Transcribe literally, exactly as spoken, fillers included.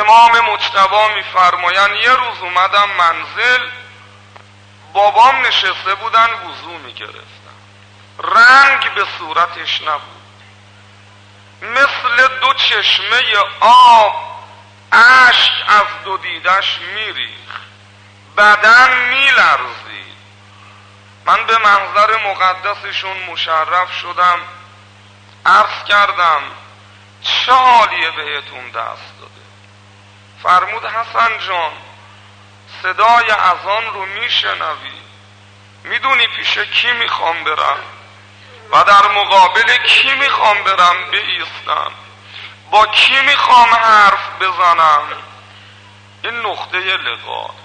امام مجتبی میفرمایند یه روز اومدم منزل، بابام نشسته بودن وضو میگرفتن، رنگ به صورتش نبود، مثل دو چشمه آب اشک از دو دیدش میریخت، بدن میلرزید. من به منظر مقدسشون مشرف شدم، عرض کردم چه حالیه بهتون دست داده؟ فرمود حسن جان صدای اذان رو میشنوی، میدونی پیش کی میخوام برم و در مقابل کی میخوام برم بایستم، با کی میخوام حرف بزنم؟ این نقطه لقا.